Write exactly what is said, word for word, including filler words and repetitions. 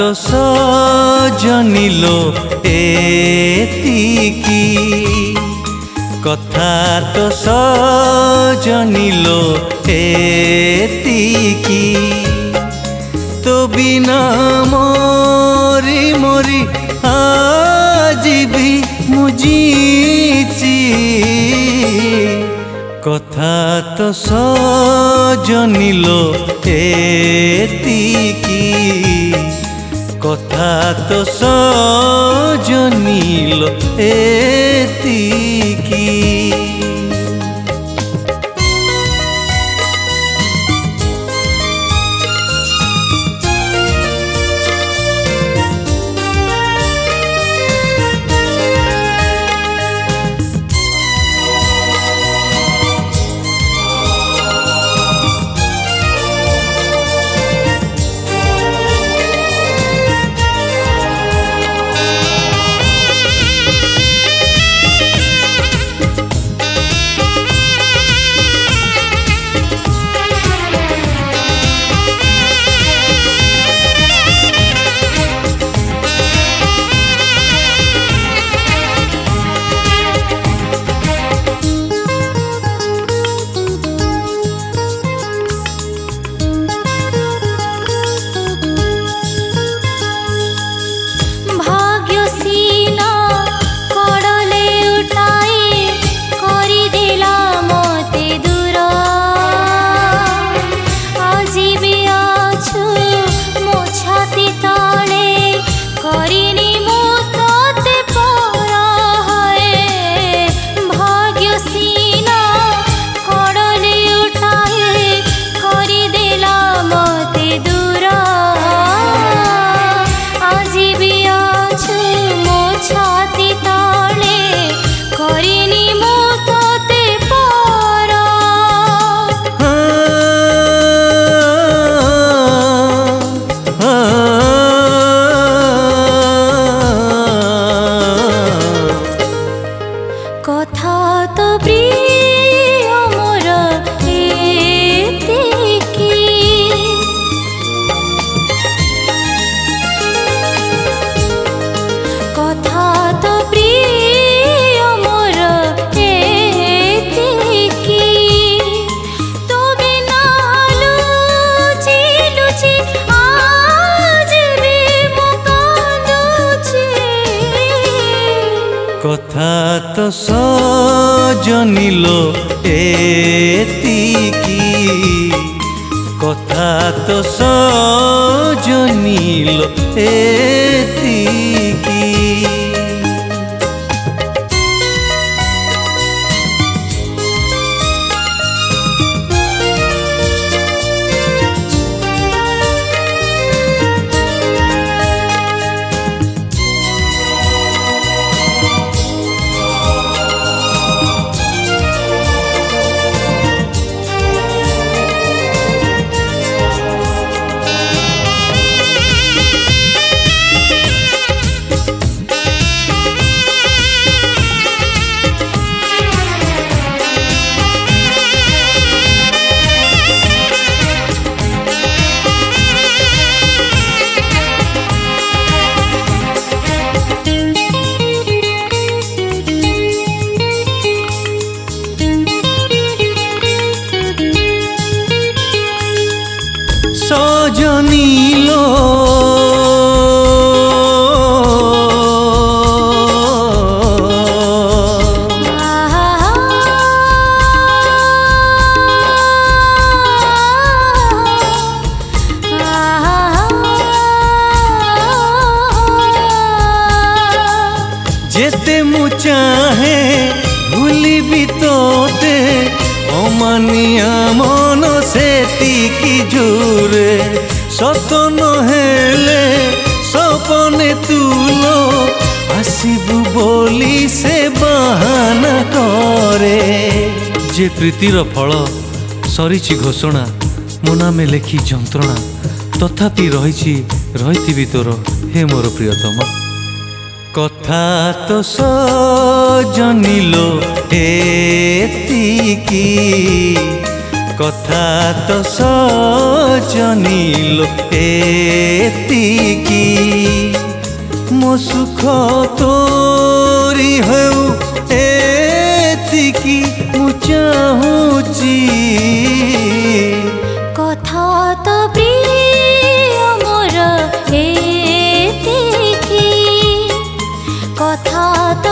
तो सजनिलो एतिकी कथा तो सजनिलो एतिकी तो बिना मोरी मोरी आज भी मुझीची कथा तो सजनिलो एतिकी कथा तो सजनिलो एतिकी। कथा तो प्रिय मोर एतिकी कथा तो प्रिय मोर एतिकी तो बिना लुचि लुचि आज भी मो कांदुछि कथा तो सजनिलो एतिकी कथा तो सजनिलो एतिकी। सजनिलो जेते मु चाहे भूलिबी तोते अमानिया मन सेतिकी जोरे सत नहेले सपने तुलो आसिबु बोली से बहाना करे जे प्रीतिर फल सरीची घोषणा मो नामे लेखी जंत्रणा तथापि रही रही तोर हे मोर प्रियतम कथा तो सजनिलो एतिकी কথা তো সজনী লো এতিকি মো সুখ তোরি হেউ এতিকি মু চাহুচি কথা তো প্রিয় মোর এতিকি কথা তো